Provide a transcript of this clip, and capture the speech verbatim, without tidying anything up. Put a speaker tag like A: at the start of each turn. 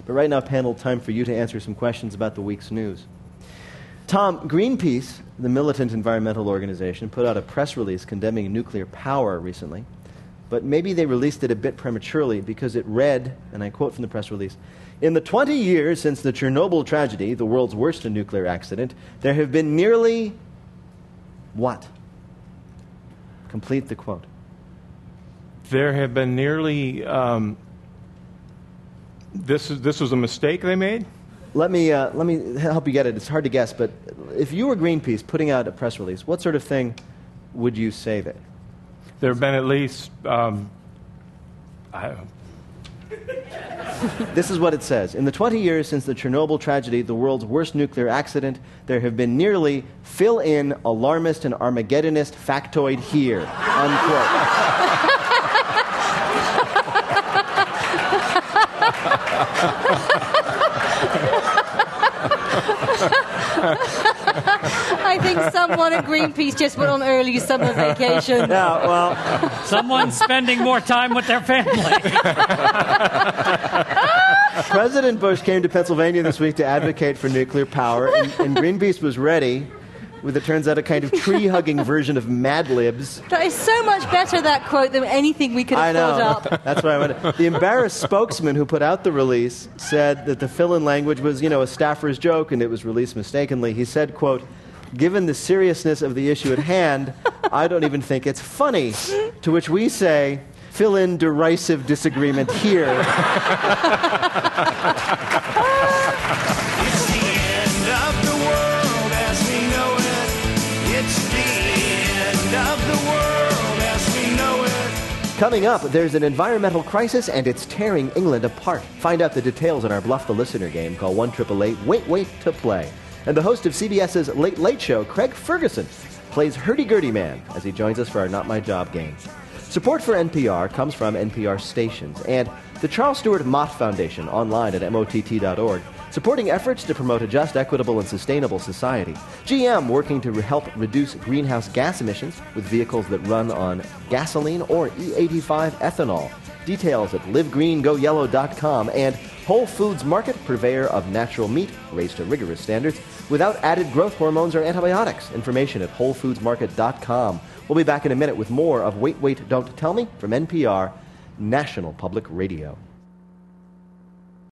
A: But right now, panel, time for you to answer some questions about the week's news. Tom, Greenpeace, the militant environmental organization, put out a press release condemning nuclear power recently. But maybe they released it a bit prematurely because it read, and I quote from the press release, "In the twenty years since the Chernobyl tragedy, the world's worst nuclear accident, there have been nearly..." What? Complete the quote.
B: There have been nearly... Um, this, is, this was a mistake they made?
A: Let me, uh, let me help you get it. It's hard to guess, but if you were Greenpeace putting out a press release, what sort of thing would you say there?
B: There have been at least... Um, I,
A: This is what it says. In the twenty years since the Chernobyl tragedy, the world's worst nuclear accident, there have been nearly fill-in, alarmist, and Armageddonist factoid here. Unquote.
C: I think someone at Greenpeace just went on early summer vacation.
A: Yeah, well...
D: Someone's spending more time with their family.
A: President Bush came to Pennsylvania this week to advocate for nuclear power, and, and Greenpeace was ready with, it turns out, a kind of tree-hugging version of Mad Libs.
C: That is so much better, that quote, than anything we could have
A: I know.
C: thought up.
A: That's why I went. The embarrassed spokesman who put out the release said that the fill-in language was, you know, a staffer's joke, and it was released mistakenly. He said, quote, "Given the seriousness of the issue at hand, I don't even think it's funny." To which we say, fill in derisive disagreement here.
E: It's the end of the world as we know it. It's the end of the world as we know it.
A: Coming up, there's an environmental crisis and it's tearing England apart. Find out the details in our Bluff the Listener game. Call one eight eight eight, wait, wait to play. And the host of CBS's Late Late Show, Craig Ferguson, plays Hurdy-Gurdy Man as he joins us for our Not My Job game. Support for N P R comes from N P R stations and the Charles Stewart Mott Foundation online at M O T T dot org, supporting efforts to promote a just, equitable, and sustainable society. G M working to re- help reduce greenhouse gas emissions with vehicles that run on gasoline or E eighty-five ethanol. Details at live green go yellow dot com, and Whole Foods Market, purveyor of natural meat, raised to rigorous standards, without added growth hormones or antibiotics. Information at whole foods market dot com. We'll be back in a minute with more of Wait, Wait, Don't Tell Me from N P R, National Public Radio.